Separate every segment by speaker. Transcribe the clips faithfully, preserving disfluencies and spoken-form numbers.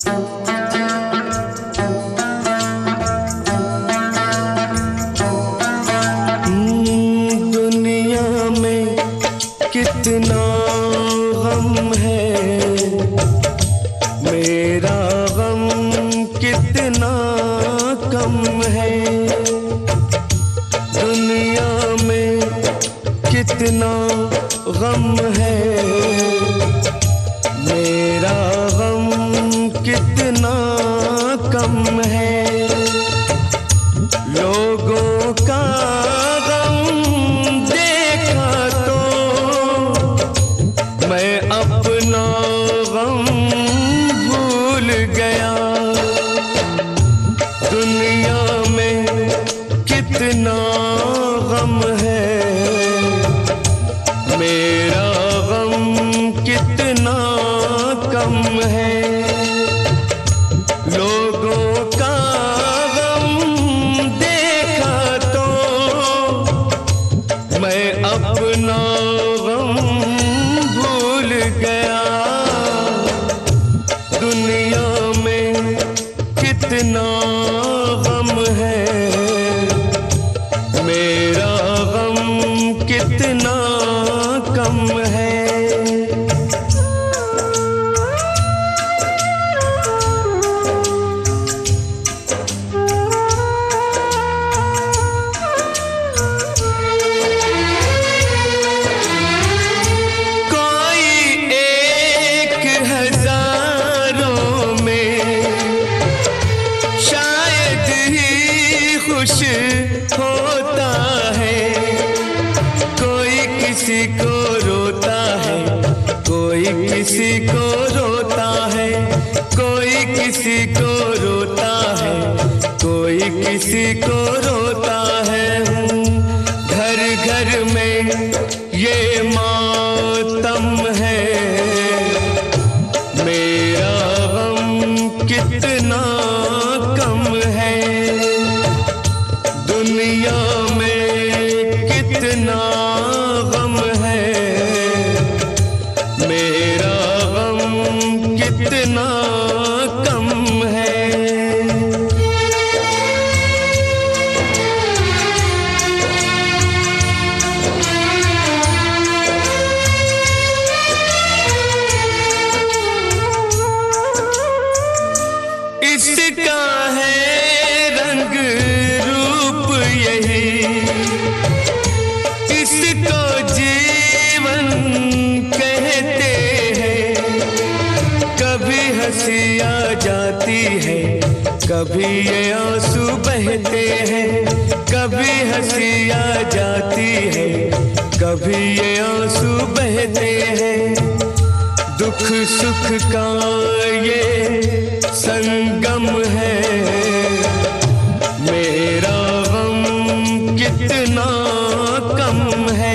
Speaker 1: कितना गम है, मेरा गम कितना कम है। दुनिया में कितना गम है, मेरा गम कितना कम है। लोगों का मैं अपना गम भूल गया। दुनिया में कितना गम है, मेरा गम कितना कम है। लोगों का गम देखा तो मैं अपना गम भूल गया। दुनिया में कितना गम है, मेरा गम कितना कम है। खुश होता है, कोई किसी को रोता है, कोई किसी को रोता है, कोई किसी को रोता है, कोई किसी को रोता है। घर घर में ये मातम है, मेरा गम कितना कम है। दुनिया में कितना गम है, मेरा गम कितना कम है। इसका है रंग इसको जीवन कहते हैं। कभी हंसी आ जाती है, कभी ये आंसू बहते हैं। कभी हंसी आ जाती है, कभी ये आंसू बहते हैं। दुख सुख का ये संगम है, मेरा गम कितना कम है।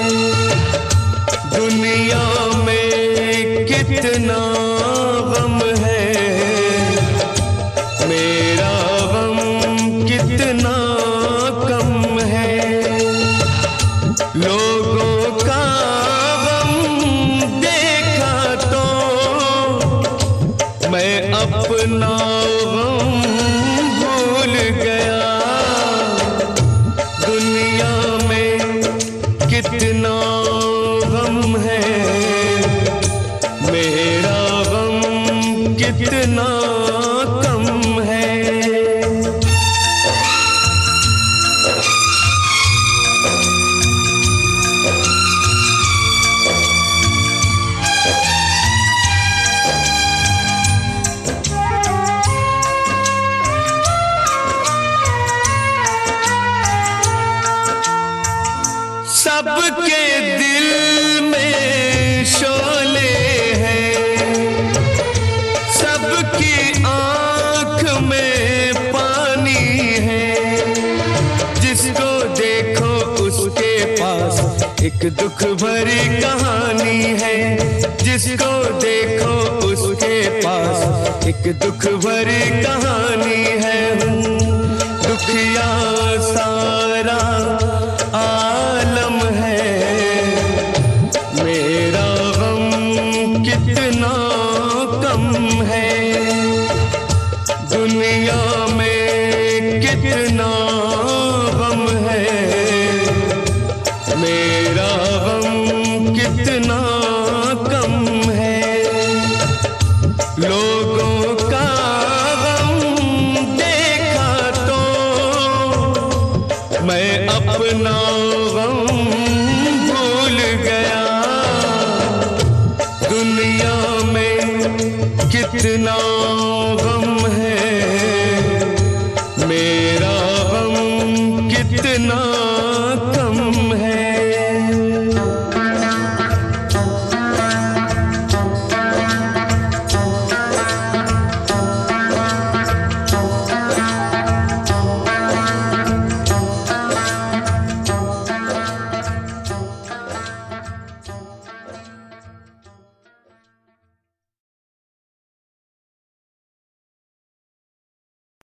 Speaker 1: दुनिया में कितना गम है, मेरा गम कितना कम है। लोगों का गम देखा तो मैं अपना गम भूल गया। दुनिया में कितना गम है, मेरा गम कितना कम है। सबके दिल में शोले हैं, सबकी आँख में पानी है। जिसको देखो उसके पास एक दुख भरी कहानी है। जिसको देखो उसके पास एक दुख भरी कहानी है। दुखिया सारा आलम है, मेरा गम कितना कम है। दुनिया में कितना गम है, मेरा गम कितना कम है। लोगों का गम देखा तो मैं अपना गम भूल गया। दुनिया में कितना गम है, मेरा गम कितना